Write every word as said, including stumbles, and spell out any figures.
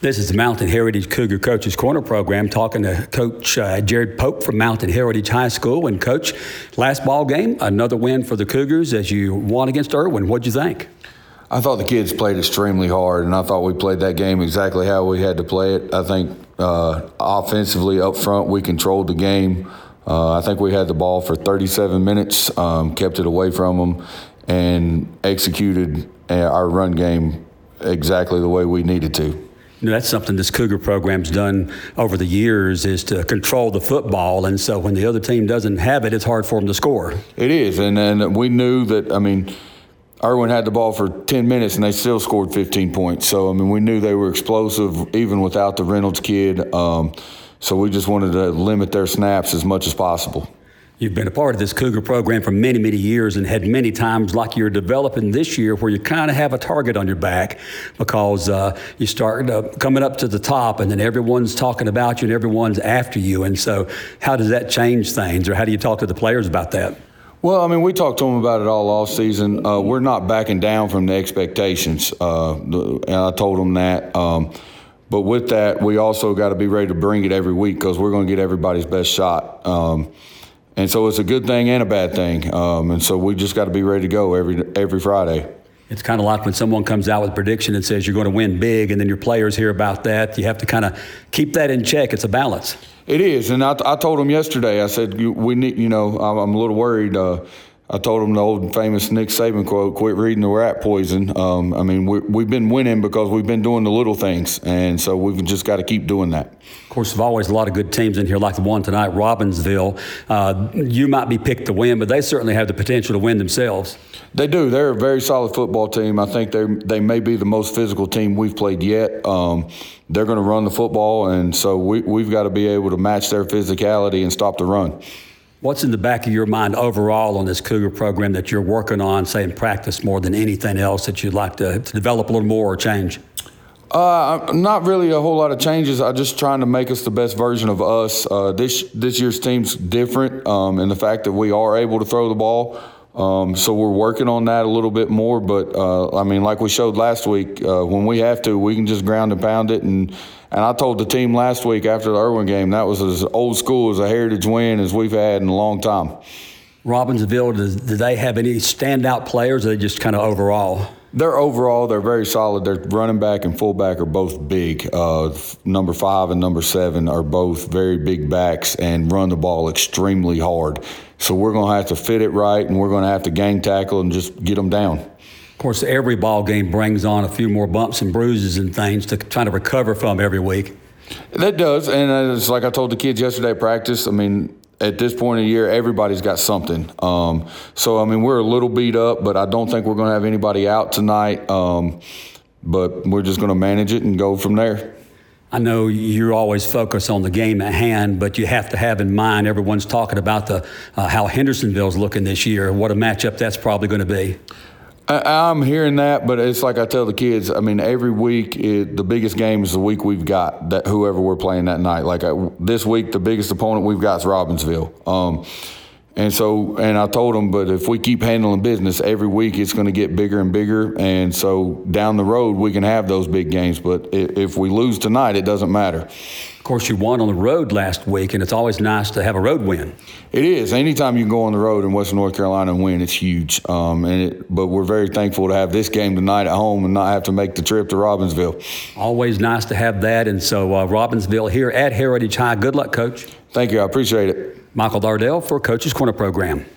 This is the Mountain Heritage Cougar Coaches Corner program, talking to Coach uh, Jared Pope from Mountain Heritage High School. And Coach, last ball game, another win for the Cougars as you won against Erwin. What'd you think? I thought the kids played extremely hard, and I thought we played that game exactly how we had to play it. I think uh, offensively up front, we controlled the game. Uh, I think we had the ball for thirty-seven minutes, um, kept it away from them, and executed our run game exactly the way we needed to. You know, that's something this Cougar program's done over the years, is to control the football. And so when the other team doesn't have it, it's hard for them to score. It is. And, and we knew that, I mean, Erwin had the ball for ten minutes and they still scored fifteen points. So, I mean, we knew they were explosive even without the Reynolds kid. Um, so we just wanted to limit their snaps as much as possible. You've been a part of this Cougar program for many, many years and had many times like you're developing this year where you kind of have a target on your back because uh, you start uh, coming up to the top and then everyone's talking about you and everyone's after you. And so how does that change things, or how do you talk to the players about that? Well, I mean, we talked to them about it all off season. Uh, we're not backing down from the expectations, uh, and I told them that. Um, but with that, we also got to be ready to bring it every week because we're going to get everybody's best shot. Um, And so it's a good thing and a bad thing. Um, and so we just got to be ready to go every every Friday. It's kind of like when someone comes out with a prediction and says you're going to win big, and then your players hear about that. You have to kind of keep that in check. It's a balance. It is. And I, I told them yesterday, I said, we need, you know, I'm, I'm a little worried. Uh, I told them the old and famous Nick Saban quote, quit reading the rat poison. Um, I mean, we, we've been winning because we've been doing the little things, and so we've just got to keep doing that. Of course, there's always a lot of good teams in here, like the one tonight, Robbinsville. Uh, you might be picked to win, but they certainly have the potential to win themselves. They do. They're a very solid football team. I think they they may be the most physical team we've played yet. Um, they're going to run the football, and so we, we've got to be able to match their physicality and stop the run. What's in the back of your mind overall on this Cougar program that you're working on, say, in practice more than anything else that you'd like to, to develop a little more or change? Uh, not really a whole lot of changes. I'm just trying to make us the best version of us. Uh, this this year's team's different um, in the fact that we are able to throw the ball. Um, so we're working on that a little bit more. But, uh, I mean, like we showed last week, uh, when we have to, we can just ground and pound it. And, and I told the team last week after the Erwin game, that was as old school as a heritage win as we've had in a long time. Robbinsville, does, do they have any standout players, or are they just kind of overall? They're overall, they're very solid. Their running back and fullback are both big. Uh, number five and number seven are both very big backs and run the ball extremely hard. So we're going to have to fit it right, and we're going to have to gang tackle and just get them down. Of course, every ball game brings on a few more bumps and bruises and things to try to recover from every week. That does, and it's like I told the kids yesterday at practice, I mean, at this point of the year, everybody's got something. Um, so, I mean, we're a little beat up, but I don't think we're going to have anybody out tonight. Um, but we're just going to manage it and go from there. I know you're always focused on the game at hand, but you have to have in mind, everyone's talking about the uh, how Hendersonville's looking this year. What a matchup that's probably going to be. I, I'm hearing that, but it's like I tell the kids, I mean, every week, it, the biggest game is the week we've got, that whoever we're playing that night. Like I, this week, the biggest opponent we've got is Robbinsville. Um, and so, and I told them, but if we keep handling business every week, it's going to get bigger and bigger. And so down the road, we can have those big games. But if, if we lose tonight, it doesn't matter. Of course, you won on the road last week, and it's always nice to have a road win. It is. Anytime you can go on the road in Western North Carolina and win, it's huge. Um, and it, but we're very thankful to have this game tonight at home and not have to make the trip to Robbinsville. Always nice to have that. And so uh, Robbinsville here at Heritage High. Good luck, Coach. Thank you. I appreciate it. Michael Dardell for Coach's Corner Program.